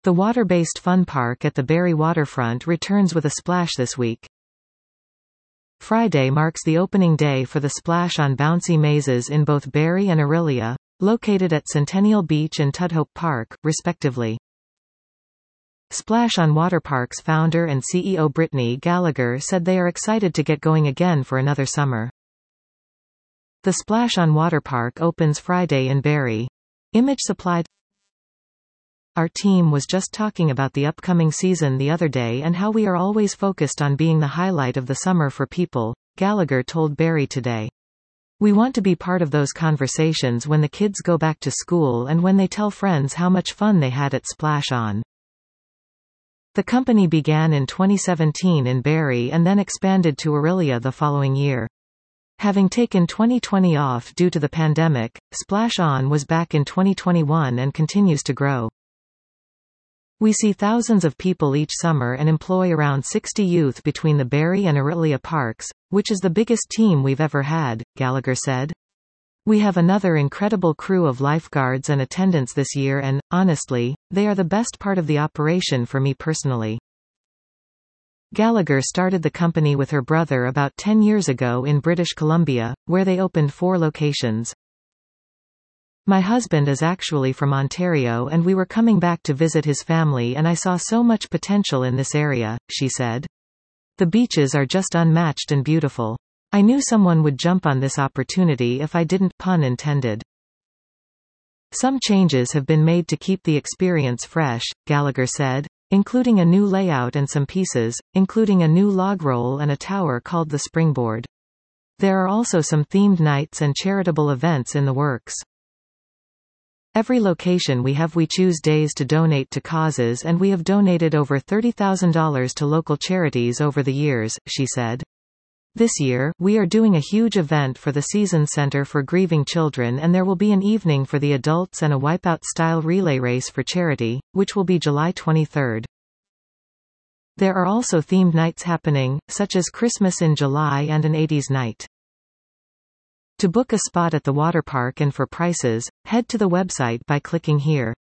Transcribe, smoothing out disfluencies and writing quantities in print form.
The water-based fun park at the Barrie waterfront returns with a splash this week. Friday marks the opening day for the Splash on Bouncy Mazes in both Barrie and Orillia, located at Centennial Beach and Tudhope Park, respectively. Splash on Waterparks founder and CEO Brittany Gallagher said they are excited to get going again for another summer. The Splash on Waterpark opens Friday in Barrie. Image supplied. Our team was just talking about the upcoming season the other day and how we are always focused on being the highlight of the summer for people, Gallagher told Barrie Today. We want to be part of those conversations when the kids go back to school and when they tell friends how much fun they had at Splash On. The company began in 2017 in Barrie and then expanded to Orillia the following year. Having taken 2020 off due to the pandemic, Splash On was back in 2021 and continues to grow. We see thousands of people each summer and employ around 60 youth between the Barrie and Orillia parks, which is the biggest team we've ever had, Gallagher said. We have another incredible crew of lifeguards and attendants this year and, honestly, they are the best part of the operation for me personally. Gallagher started the company with her brother about 10 years ago in British Columbia, where they opened 4 locations. My husband is actually from Ontario and we were coming back to visit his family and I saw so much potential in this area, she said. The beaches are just unmatched and beautiful. I knew someone would jump on this opportunity if I didn't, pun intended. Some changes have been made to keep the experience fresh, Gallagher said, including a new layout and some pieces, including a new log roll and a tower called the Springboard. There are also some themed nights and charitable events in the works. Every location we choose days to donate to causes and we have donated over $30,000 to local charities over the years, she said. This year, we are doing a huge event for the Season Center for Grieving Children and there will be an evening for the adults and a wipeout-style relay race for charity, which will be July 23rd. There are also themed nights happening, such as Christmas in July and an 80s night. To book a spot at the waterpark and for prices, head to the website by clicking here.